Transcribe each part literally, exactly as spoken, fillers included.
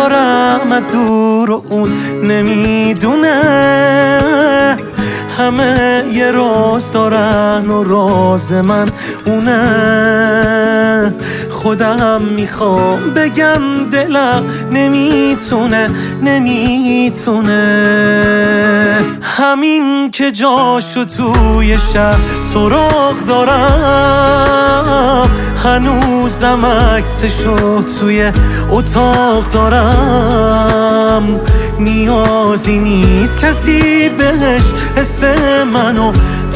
دارم دور و اون نمیدونه. همه یه راز دارن و راز من اونه. خودم میخوام بگم دلم نمیتونه نمیتونه. همین که جاشو توی شب سراغ دارم، هنوزم عکسشو توی اتاق دارم. نیازی نیست کسی بهش حس منو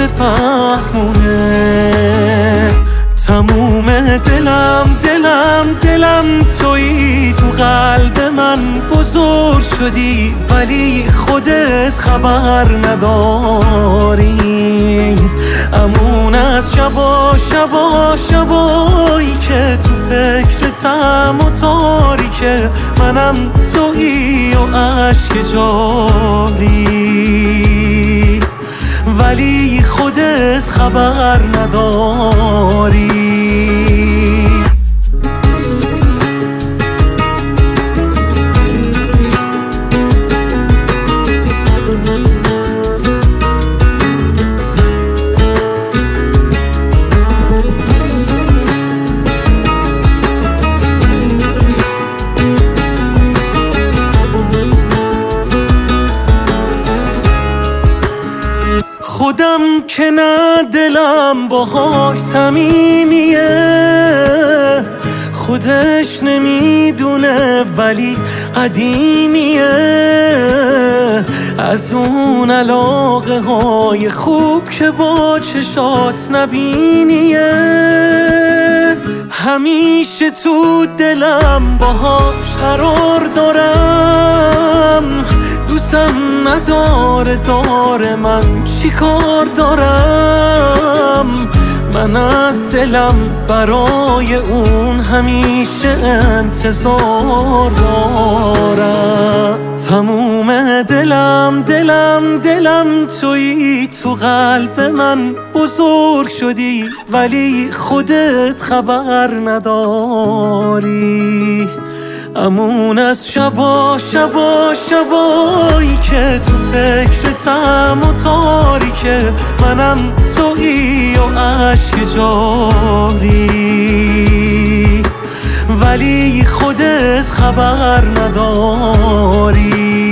بفهمونه. تموم دلم دلم دلم تویی، تو قلب من بزرگ شدی ولی خودت خبر نداری. امون از شبا شبا شبایی که تو فکرتم و تاریکه، منم تویی و عشق جاری ولی خودت خبر نداری. خودم که نه دلم باهاش صمیمیه، خودش نمیدونه ولی قدیمیه. از اون علاقه های خوب که با چشات نبینیه. همیشه تو دلم باهاش قرار دارم، دوستم نداره داره من چی کار دارم. من از دلم برای اون همیشه انتظار دارم. تموم دلم دلم دلم تویی، تو قلب من بزرگ شدی ولی خودت خبر نداری. امون از شبا شبا شبایی که تو فکرتم و تاریکه، منم تویی و عشق جاری ولی خودت خبر نداری.